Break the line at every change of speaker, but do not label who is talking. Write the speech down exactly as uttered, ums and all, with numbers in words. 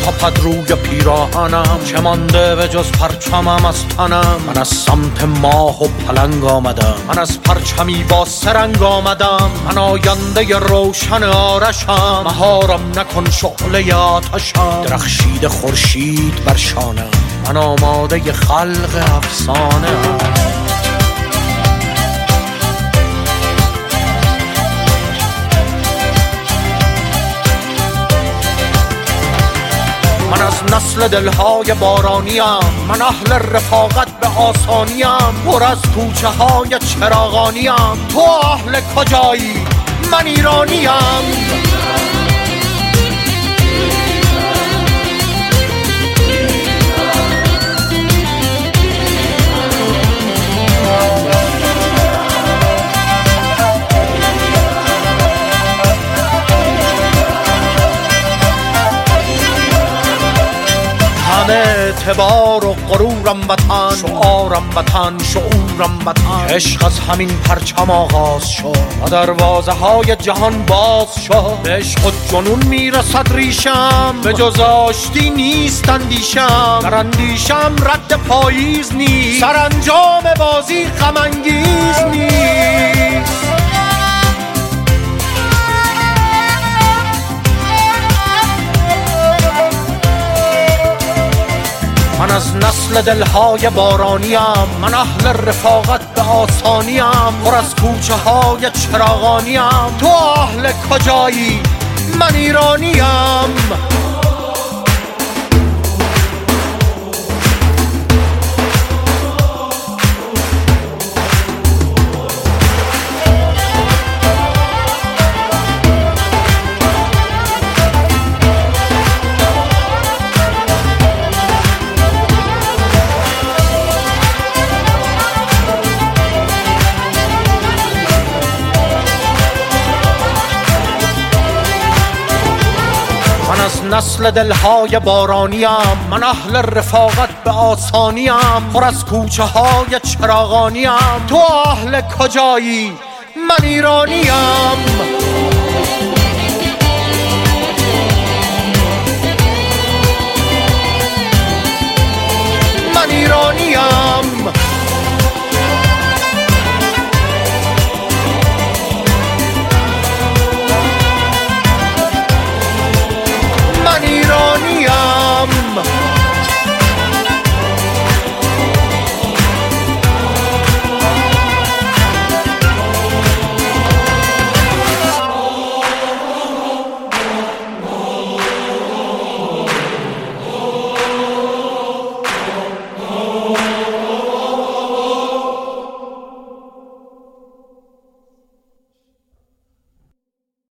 تپد روی پیراهنم، چه مانده به جز پرچمم از تنم. من از سمت ماه و پلنگ آمدم، من از پرچمی با سرنگ آمدم. من آینده روشن آرشم، مهارم نکن شعله آتشم. درخشید خورشید بر شانم، من آماده خلق افسانه ام. من از نسل دلهای بارانیم، من اهل رفاقت به آسانیم. پر از کوچه های چراغانیم، تو اهل کجایی؟ من ایرانیم. همه اعتبار و غرورم وطن، شعارم وطن، شعورم وطن. عشق از همین پرچم آغاز شد و دروازه های جهان باز شد. به عشق و جنون میرسد ریشم، به جز آشتی نیست اندیشم. در اندیشم رد پاییز نیست، سرانجام بازی غم انگیز نیست. من از نسل دلهای بارانیم، من اهل رفاقت به آسانیم. پر از کوچه های چراغانیم، تو اهل کجایی؟ من ایرانیم. من از نسل دلهای بارانیم، من اهل رفاقت به آسانیم. پر از کوچه های چراغانیم، تو اهل کجایی؟ من ایرانیم. من ایرانیم.